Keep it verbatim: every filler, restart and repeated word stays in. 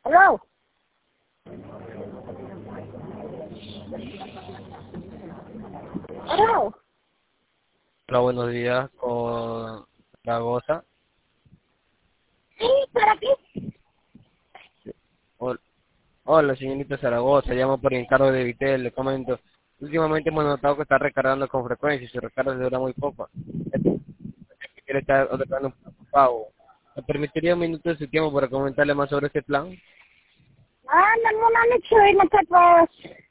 Hello. Hello. Hola, buenos días, con Zaragoza. Sí, ¿para qué? Hol- Hola, señorita Zaragoza, llamo por encargo de Vitel, le comento. Últimamente hemos notado que está recargando con frecuencia y su recarga dura muy poco. Si quiere estar recargando un poco pago. ¿Me permitiría un minuto de su tiempo para comentarle más sobre este plan? Ah, no, no, no, no, no, no, no, no,